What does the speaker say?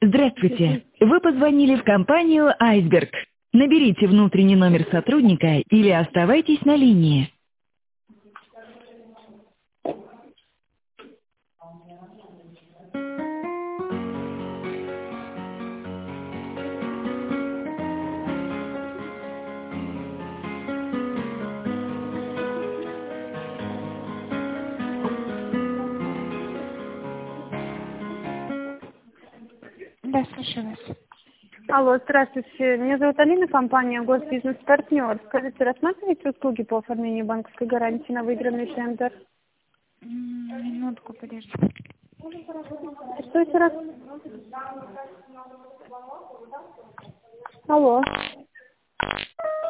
Здравствуйте. Вы позвонили в компанию «Айсберг». Наберите внутренний номер сотрудника или оставайтесь на линии. Да, слушаю вас. Алло, здравствуйте. Меня зовут Алина, компания «Госбизнес-партнер». Скажите, рассматриваете услуги по оформлению банковской гарантии на выигранный тендер? Минутку, подожди. Что еще раз? Алло.